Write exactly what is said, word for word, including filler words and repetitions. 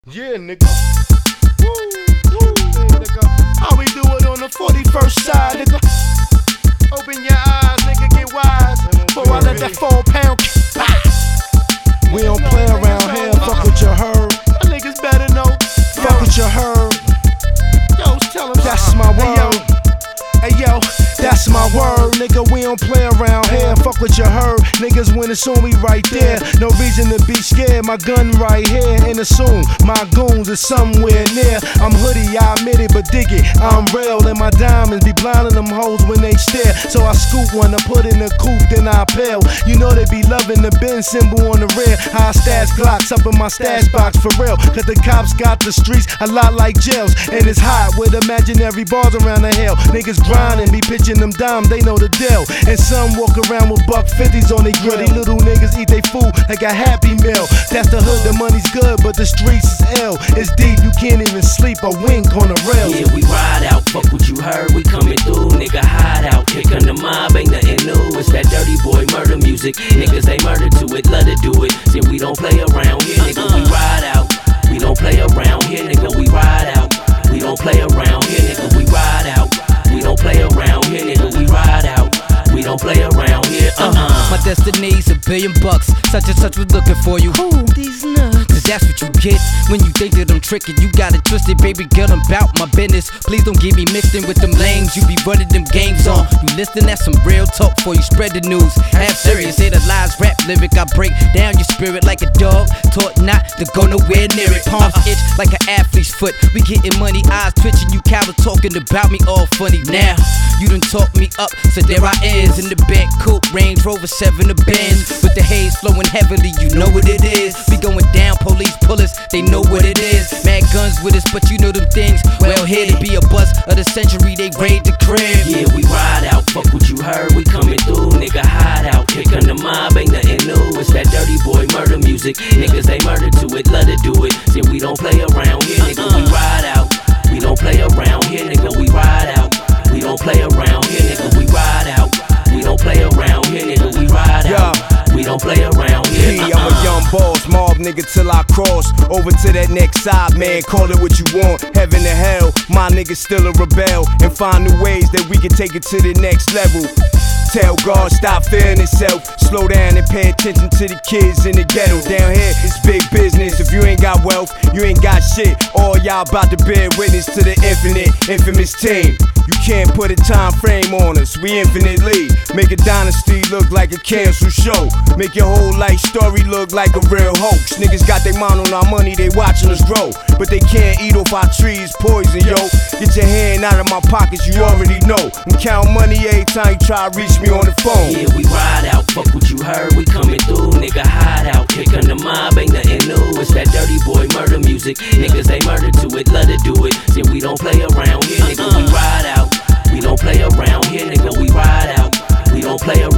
Yeah, nigga. Woo, woo, yeah, nigga. How we do it on the forty-first side, nigga? Open your eyes, nigga, get wise. Before I let that four pound kick. We don't play around here, fuck with your herb. My niggas better know. Fuck with your herb. Yo, tell him That's my word. Hey yo, that's my word, nigga. We don't play around here. Fuck with your herb. Niggas when it's on me right there. No reason to be scared. My gun right here. And assume my goons is somewhere near. I'm hoodie, I admit it, but dig it. I'm real, and my diamonds be blinding them hoes when they stare. So I scoop one, I put in the coupe, then I peel. You know they be loving the bin symbol on the rear. High stash Glocks up in my stash box for real. Cause the cops got the streets a lot like jails. And it's hot with imaginary bars around the hill. Niggas grinding, be pitching them dimes, they know the deal. And some walk around with buck fifties on their grill. These little niggas eat they food like a Happy Meal. That's the hood, the money's good, but the streets is ill. It's deep, you can't even sleep or wink on the rail. Yeah, we ride out, fuck what you heard, we coming through, nigga, hide out. Here come the mob, ain't nothing new. It's that dirty boy murder music. Niggas, they murder to it, love to do it. See, we don't play around here, nigga, we ride out. We don't play around here, nigga, we ride out. We don't play around here, nigga, we ride out. We don't play around here, nigga, we ride out. We don't play around here, uh-uh. My destiny's a billion bucks. Such and such was looking for you. Who these nuts? Cause that's what you get when you think that I'm tricking. You got it twisted, baby girl, I'm bout my business. Please don't get me mixed in with them lames. You be running them games on. You listening, that's some real talk before you spread the news. Half serious, say the lies, rap lyric. I break down your spirit like a dog, taught not to go nowhere near it. Palms itch like an athlete's foot. We getting money, eyes twitching. You cowards talking about me all funny. Now you done talk me up, so there I is in the back coupe, Range Rover seven to Benz, with the haze flowing heavily. You know what it is. We going down, police pull us, they know what it is. Mad guns with us, but you know them things. Well, here to be a bust of the century, they raid the crib. Yeah, we ride out, fuck what you heard, we coming through, nigga, hide out. Here come the mob, ain't nothing new. It's that dirty boy murder music. Niggas, they murder to it, love to do it. See, we don't play around here, nigga, we ride out. We don't play around here, nigga, we ride out. We don't play around here, nigga, we ride out. We don't play around here, nigga, we ride out. We don't play around here. P, I'm a young boss, mob nigga till I cross over to that next side, man. Call it what you want, heaven to hell. My nigga still a rebel and find new ways that we can take it to the next level. Tell God stop fearing itself, slow down and pay attention to the kids in the ghetto. Down here it's big business. If you ain't got wealth, you ain't got shit. All y'all about to bear witness to the infinite, infamous team. You can't put a time frame on us, we infinitely make a dynasty look like a canceled show. Make your whole life story look like a real hoax. Niggas got their mind on our money, they watching us grow, but they can't eat off our trees, poison, yo. Get your hand out of my pockets, you already know. I'm counting money every time you try to reach me on the phone. Yeah, we ride out, fuck what you heard, we coming through, nigga, hide out. Here come the mob, ain't nothing new. It's that dirty boy murder music. Niggas, they murder to it, love to do it. See, we don't play around here, nigga, we ride out. We don't play around here, nigga, we ride out. We don't play around